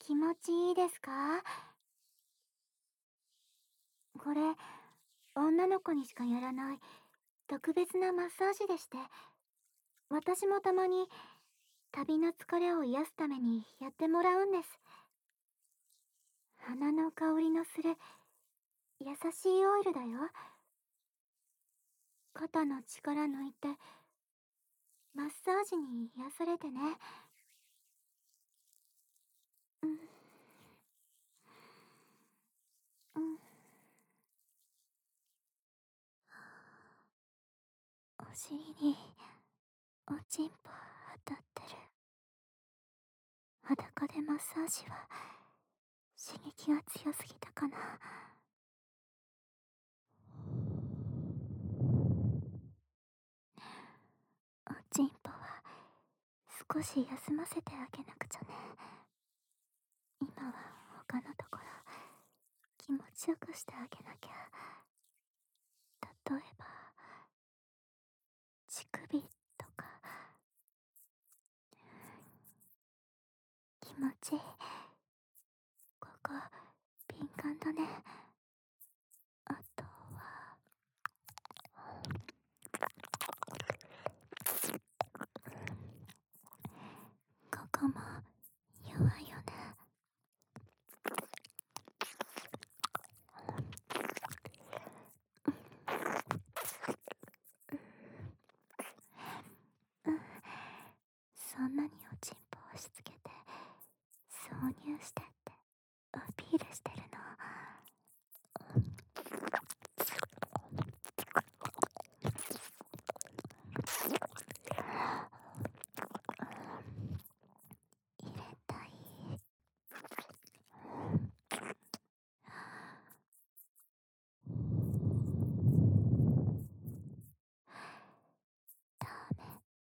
気持ちいいですか？これ、女の子にしかやらない特別なマッサージでして、私もたまに旅の疲れを癒すためにやってもらうんです。花の香りのする優しいオイルだよ。肩の力抜いてマッサージに癒されてね。うん、うん。お尻におちんぽ当たってる。裸でマッサージは刺激が強すぎたかな。おちんぽは少し休ませてあげなくちゃね。今は他のところ気持ちよくしてあげなきゃ。例えば乳首とか。気持ちいい。ここ敏感だね。あとはここも弱いよね。うん、そんなにおちんぽを押し付けて挿入してってアピールしてるの。入れたい。ダメ。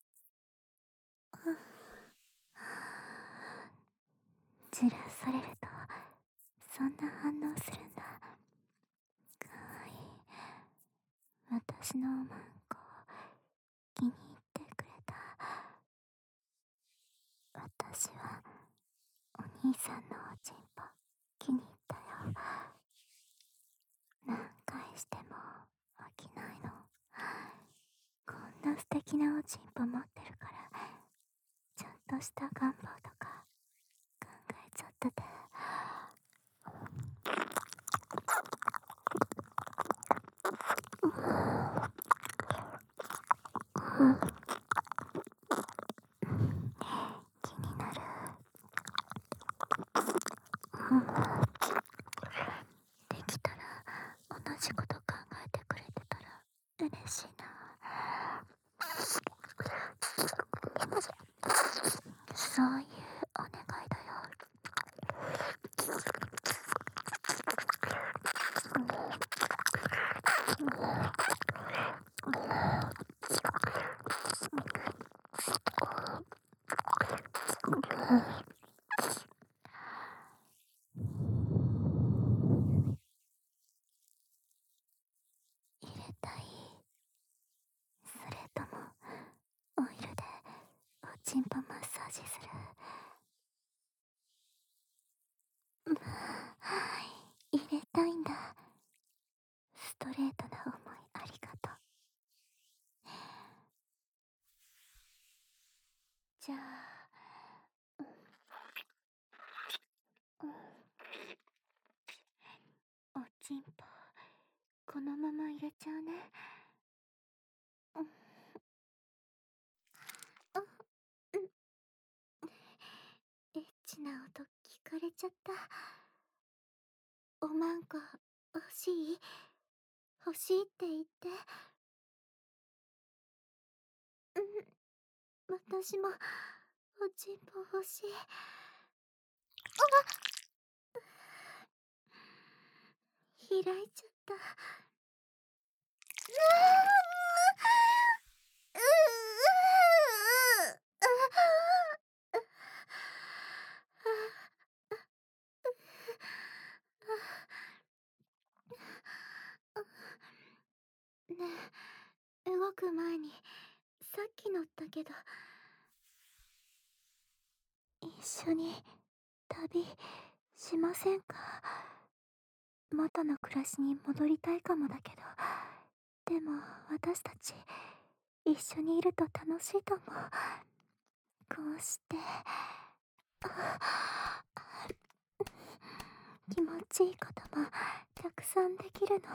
じらされるとそんな反応するんだ。かわいい。私のおまんこ気に入ってくれた？私はお兄さんのおちんぽ気に入ったよ。何回しても飽きないの。こんな素敵なおちんぽ持ってるから、ちょっとした願望とか考えちゃってて。うん、気になる。うん、できたら同じこと考えてくれてたら嬉しいな。そういうお願いだよ。入れたい？それともオイルでおちんぽマッサージする？入れたいんだ。ストレートな思いありがとう。じゃあ、うん、おちんぽこのまま入れちゃうね。うん、あ、うん、エッチな音聞かれちゃった。おまんこ欲しい？欲しいって言って。うん、私もおちんぽ欲しい。開いちゃった。うねえ、動く前にさっきのったけど、一緒に旅しませんか？元の暮らしに戻りたいかもだけど、でも私たち一緒にいると楽しいと思う。こうして気持ちいいこともたくさんできるの。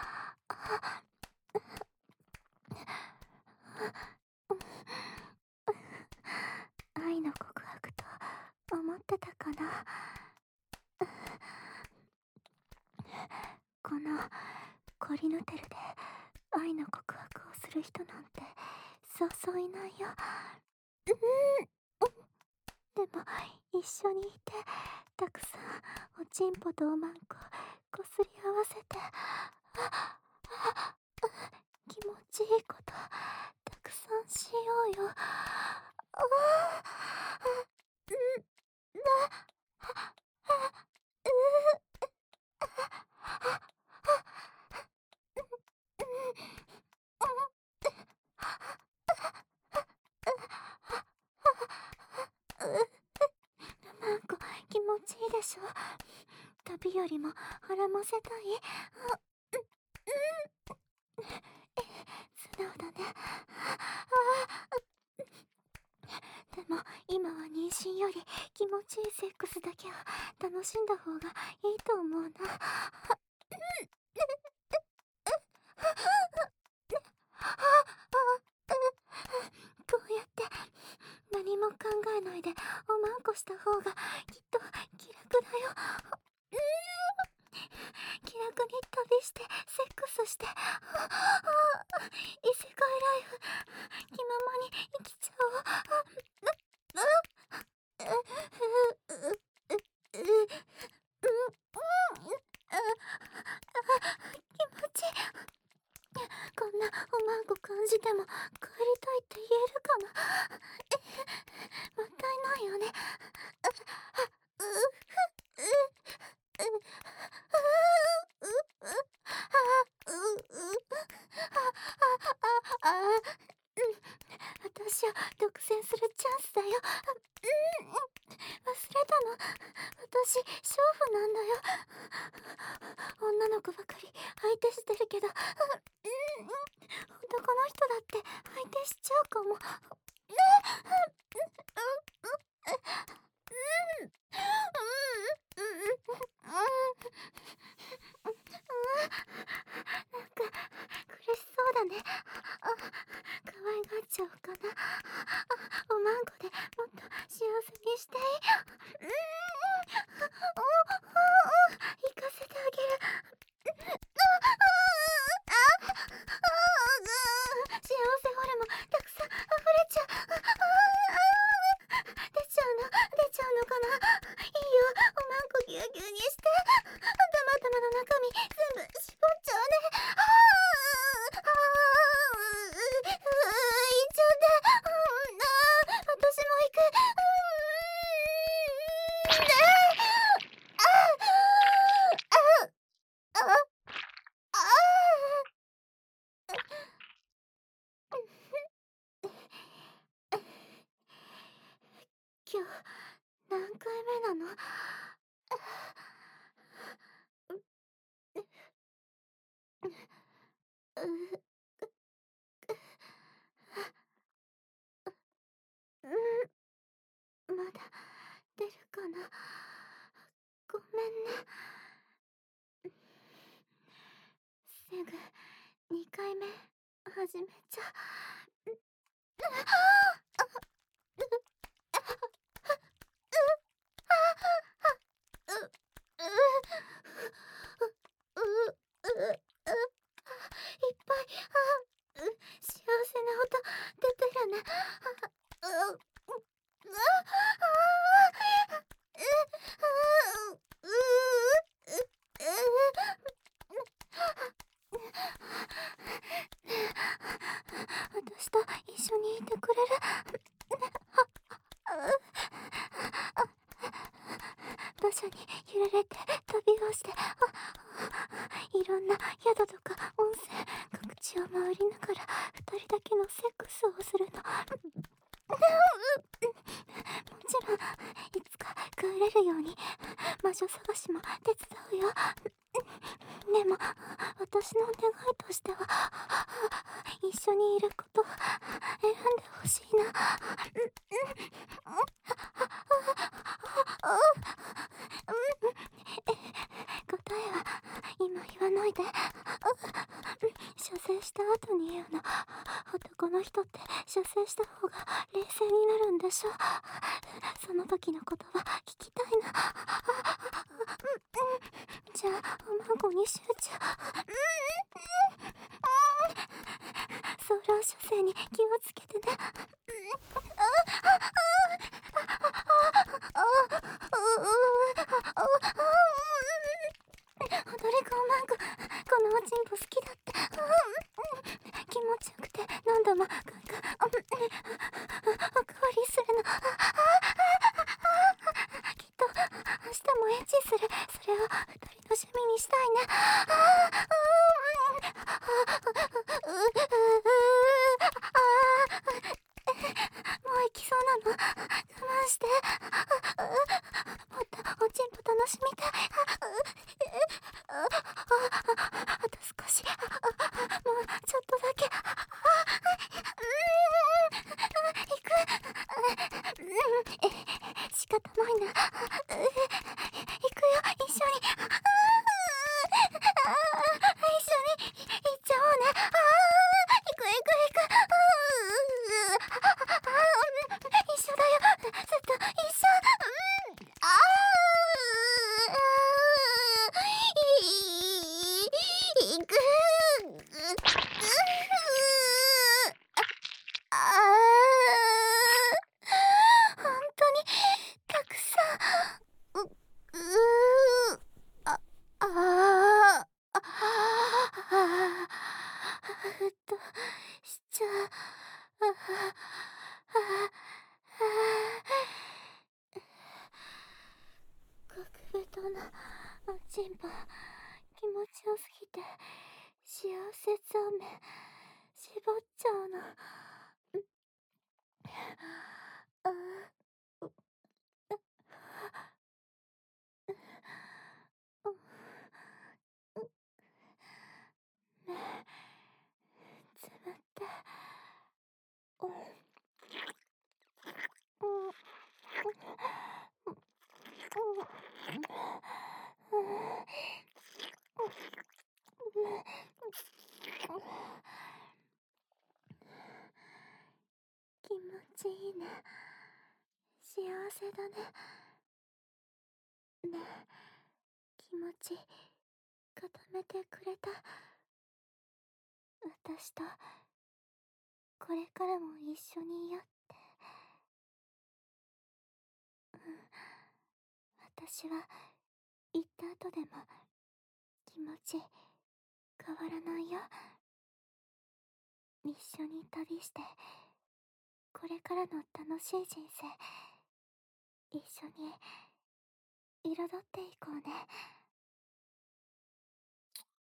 愛の告白と思ってたかな。このコリヌテルで愛の告白をする人なんてそうそういないよ。でも一緒にいてたくさんおちんぽとおまんここすり合わせて気持ちいいことたくさんしようよ。なんか気持ちいいでしょ。旅よりも腹ませたい。素直だね。でも今は妊娠より気持ちいいセックスだけを楽しんだ方がいいと思うな。こうやって何も考えないでおまんこした方がきっと気楽だよ。気楽に旅してセックスして異世界ライフ気ままに生きちゃおう。気持ちいい。こんなおまんこ感じても帰りたいって言えるかな。もったいないよね。私を独占するチャンスだよ。忘れたの。私娼婦なんだよ。女の子ばかり相手してるけど、男の人だって相手しちゃうかも。なんか苦しそうだね。可愛がっちゃおうかな。おまんこでもっと幸せにしていい。行かせてあげる。幸せホルモンたくさん溢れちゃう。出ちゃうのかな。いいよ、おまんこぎゅうぎゅうにして。たまの中身全部絞っちゃうね。行っちゃって。私も行く。今日何回目なの？まだ出るかな。ごめんね。すぐ2回目始めちゃいっぱい幸せな音出てるね。私と一緒にいてくれる？馬車に揺られて旅をして、いろんな宿とか温泉各地を回りながら2人だけのセックスをするの。もちろんいつかクールれるように魔女探しも手伝うよ。でも私の願いとしては一緒にいること選んでほしいな。答えは今言わないで。射精した後に言うの。男の人って射精した方が冷静になるんでしょ。その時の言葉聞きたいな。じゃあ孫に集中。ソーラー射精に気をつけてね。踊り子マンク、このおちんぽ好きだって。気持ちよくて何度もおかわりするの。きっと明日もエッチする。それを二人の趣味にしたいね。もう行きそうなの。我慢して。もっとおちんぽ楽しみたい。あと少し。もうちょっとだけ。行く。仕方ないな。行くよ、一緒に。一緒に行っちゃおうね。行く行く行く。一緒だよ。ずっと一緒。行く。本当にたくさん。ああふっとしちゃ極太なおちんぽ気持ちよすぎて幸せそうめ絞っちゃうの。目つぶって気持ちいいね。幸せだね。ねえ、気持ち固めてくれた。私とこれからも一緒にいよって。私は行った後でも気持ち変わらないよ。一緒に旅してこれからの楽しい人生一緒に彩っていこうね。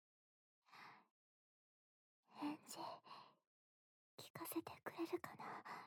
返事聞かせてくれるかな。